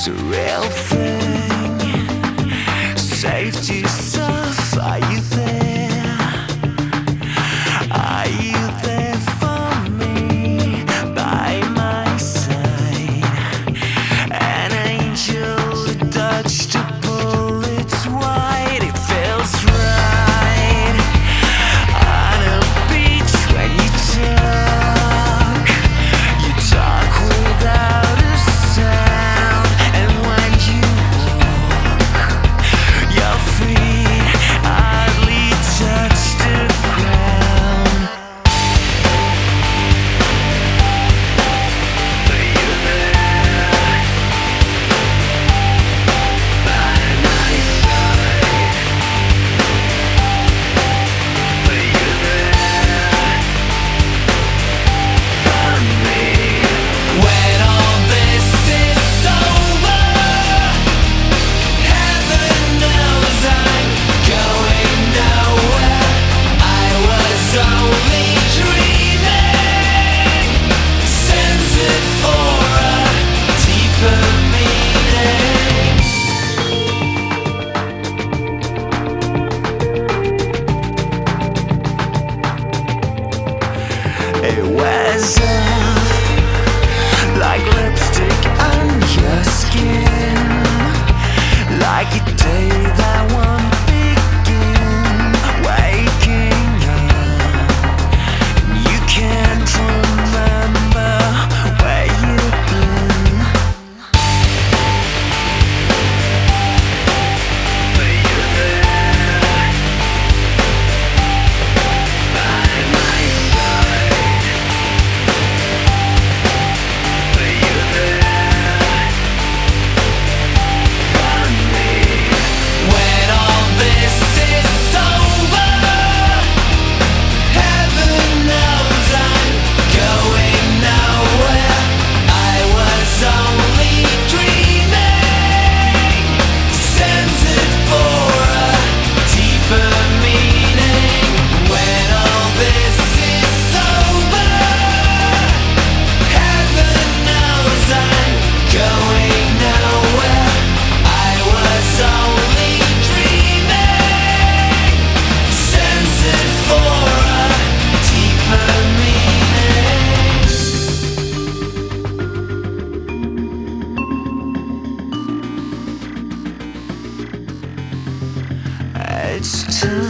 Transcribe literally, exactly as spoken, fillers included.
a real thing. Safety stuff, are you there? Are you there for me? By my side, an angel who dodged a bullet's wide. It feels right on a beach when you talk. You talk without a sound, and when you walk, your feet hardly touch the ground. Are you there? By my side. Are you there for me? When all this is over, heaven knows I'm going nowhere. I was only dreaming, censored for a deeper meaning. It wears off like lipstick on your skin, like a day that won't begin. Waking up, you can't remember where you've been. Are you there? By my side. Are you there for me? When all this is over, heaven knows I'm going nowhere. I was only dreaming, censored for a deeper meaning. When all this is over, heaven knows I'm going nowhere. I was only dreaming, censored for a deeper meaning. It's too